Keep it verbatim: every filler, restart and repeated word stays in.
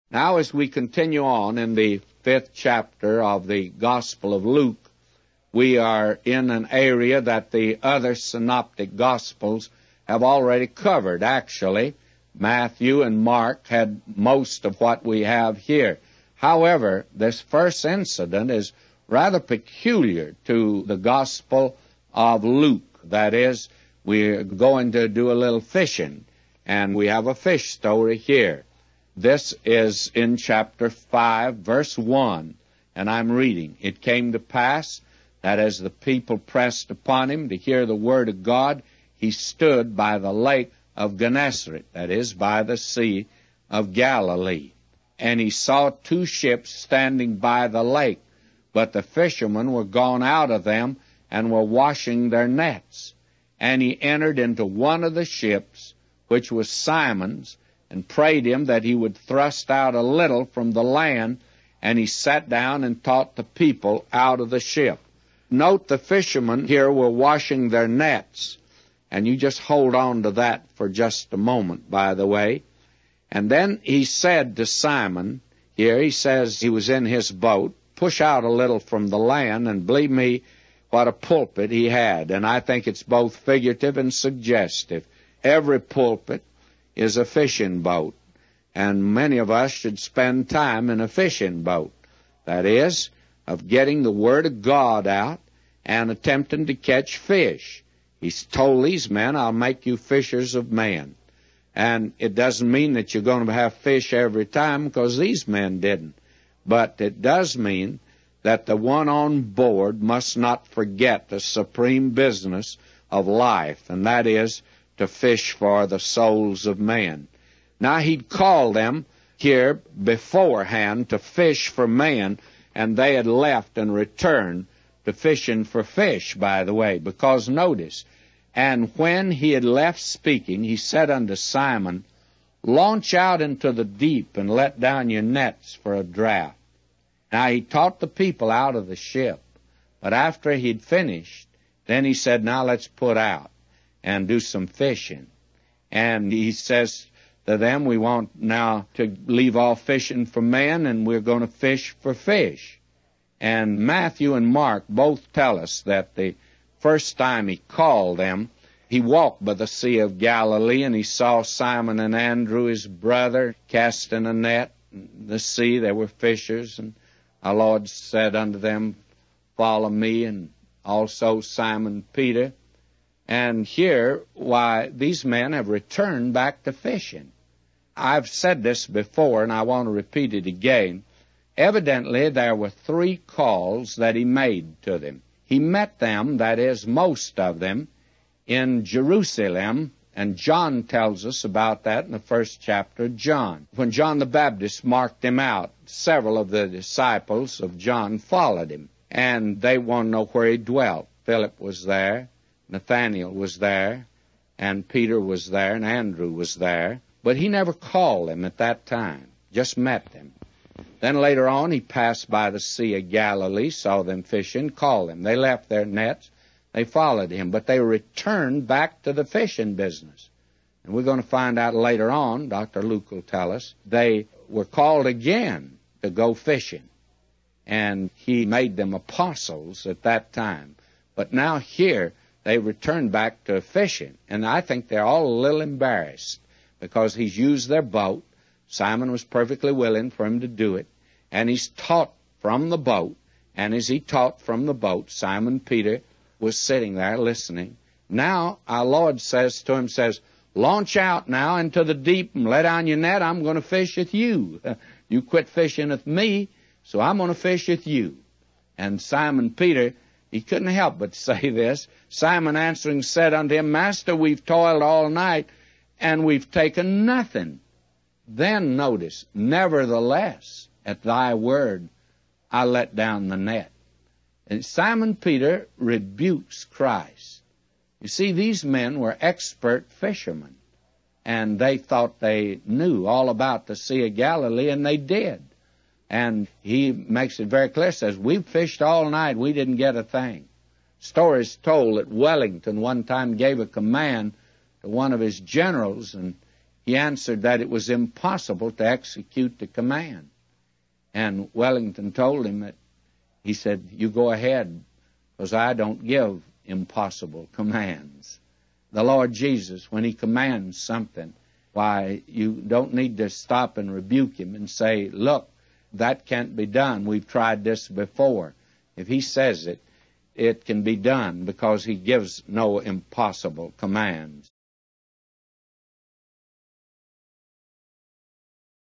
Now, as we continue on in the fifth chapter of the Gospel of Luke, we are in an area that the other synoptic Gospels have already covered. Actually, Matthew and Mark had most of what we have here. However, this first incident is rather peculiar to the Gospel of Luke. That is, we're going to do a little fishing, and we have a fish story here. This is in chapter five, verse one, and I'm reading. It came to pass that as the people pressed upon him to hear the word of God, he stood by the lake of Gennesaret, that is, by the Sea of Galilee. And he saw two ships standing by the lake, but the fishermen were gone out of them and were washing their nets. And he entered into one of the ships, which was Simon's, and prayed him that he would thrust out a little from the land, and he sat down and taught the people out of the ship. Note the fishermen here were washing their nets, and you just hold on to that for just a moment, by the way. And then he said to Simon, here he says he was in his boat, push out a little from the land, and believe me, what a pulpit he had. And I think it's both figurative and suggestive. Every pulpit is a fishing boat, and many of us should spend time in a fishing boat. That is, of getting the Word of God out and attempting to catch fish. He's told these men, I'll make you fishers of men. And it doesn't mean that you're going to have fish every time, because these men didn't. But it does mean that the one on board must not forget the supreme business of life, and that is to fish for the souls of men. Now, he'd called them here beforehand to fish for men, and they had left and returned to fishing for fish, by the way, because notice, and when he had left speaking, he said unto Simon, launch out into the deep and let down your nets for a draught. Now, he taught the people out of the ship, but after he'd finished, then he said, now let's put out and do some fishing. And he says to them, we want now to leave off fishing for men, and we're going to fish for fish. And Matthew and Mark both tell us that the first time he called them, he walked by the Sea of Galilee, and he saw Simon and Andrew, his brother, casting a net in the sea. They were fishers, and our Lord said unto them, follow me, and also Simon Peter. And here, why, these men have returned back to fishing. I've said this before, and I want to repeat it again. Evidently, there were three calls that he made to them. He met them, that is, most of them, in Jerusalem, and John tells us about that in the first chapter of John. When John the Baptist marked him out, several of the disciples of John followed him, and they want to know where he dwelt. Philip was there, Nathanael was there, and Peter was there, and Andrew was there. But he never called them at that time, just met them. Then later on, he passed by the Sea of Galilee, saw them fishing, called them. They left their nets, they followed him, but they returned back to the fishing business. And we're going to find out later on, Doctor Luke will tell us, they were called again to go fishing. And he made them apostles at that time. But now here, they returned back to fishing. And I think they're all a little embarrassed because he's used their boat. Simon was perfectly willing for him to do it. And he's taught from the boat. And as he taught from the boat, Simon Peter was sitting there listening. Now our Lord says to him, says, launch out now into the deep and let down your net. I'm going to fish with you. You quit fishing with me, so I'm going to fish with you. And Simon Peter, he couldn't help but say this. Simon answering said unto him, Master, we've toiled all night, and we've taken nothing. Then notice, nevertheless, at thy word, I let down the net. And Simon Peter rebukes Christ. You see, these men were expert fishermen, and they thought they knew all about the Sea of Galilee, and they did. And he makes it very clear, says, we've fished all night, we didn't get a thing. Stories told that Wellington one time gave a command to one of his generals, and he answered that it was impossible to execute the command. And Wellington told him that, he said, you go ahead, because I don't give impossible commands. The Lord Jesus, when he commands something, why, you don't need to stop and rebuke him and say, look, that can't be done. We've tried this before. If he says it, it can be done, because he gives no impossible commands.